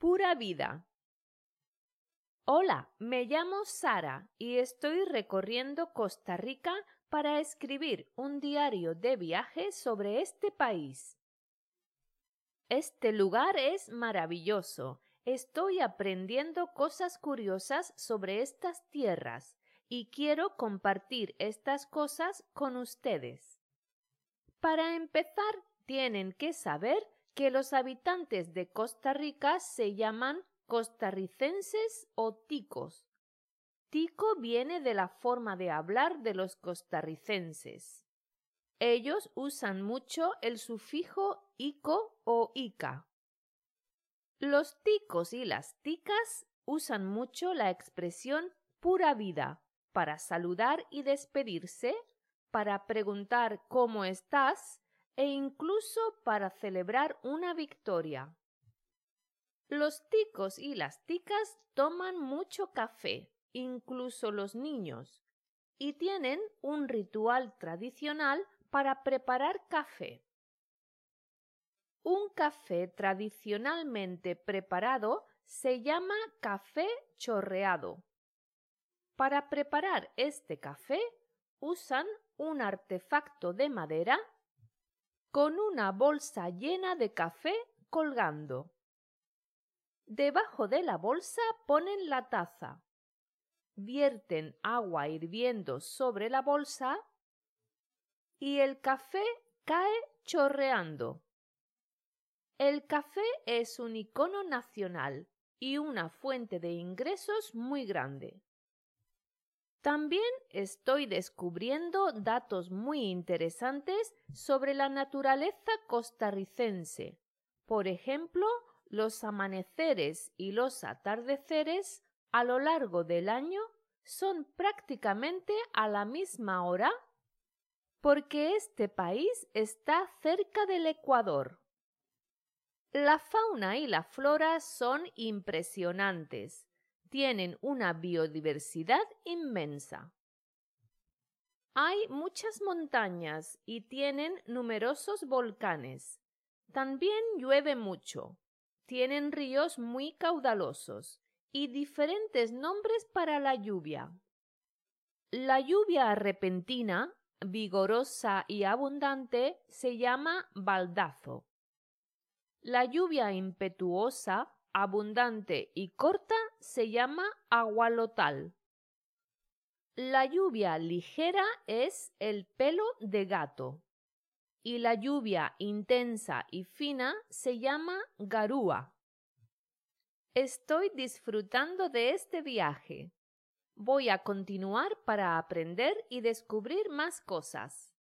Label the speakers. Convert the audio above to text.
Speaker 1: Pura vida. Hola, me llamo Sara y estoy recorriendo Costa Rica para escribir un diario de viaje sobre este país. Este lugar es maravilloso. Estoy aprendiendo cosas curiosas sobre estas tierras y quiero compartir estas cosas con ustedes. Para empezar, tienen que saber que los habitantes de Costa Rica se llaman costarricenses o ticos. Tico viene de la forma de hablar de los costarricenses. Ellos usan mucho el sufijo ico o ica. Los ticos y las ticas usan mucho la expresión pura vida para saludar y despedirse, para preguntar cómo estás e incluso para celebrar una victoria. Los ticos y las ticas toman mucho café, incluso los niños, y tienen un ritual tradicional para preparar café. Un café tradicionalmente preparado se llama café chorreado. Para preparar este café usan un artefacto de madera con una bolsa llena de café colgando. Debajo de la bolsa ponen la taza. Vierten agua hirviendo sobre la bolsa y el café cae chorreando. El café es un icono nacional y una fuente de ingresos muy grande. También estoy descubriendo datos muy interesantes sobre la naturaleza costarricense. Por ejemplo, los amaneceres y los atardeceres a lo largo del año son prácticamente a la misma hora porque este país está cerca del Ecuador. La fauna y la flora son impresionantes. Tienen una biodiversidad inmensa. Hay muchas montañas y tienen numerosos volcanes. También llueve mucho. Tienen ríos muy caudalosos y diferentes nombres para la lluvia. La lluvia repentina, vigorosa y abundante se llama baldazo. La lluvia impetuosa, abundante y corta se llama agualotal. La lluvia ligera es el pelo de gato y la lluvia intensa y fina se llama garúa. Estoy disfrutando de este viaje. Voy a continuar para aprender y descubrir más cosas.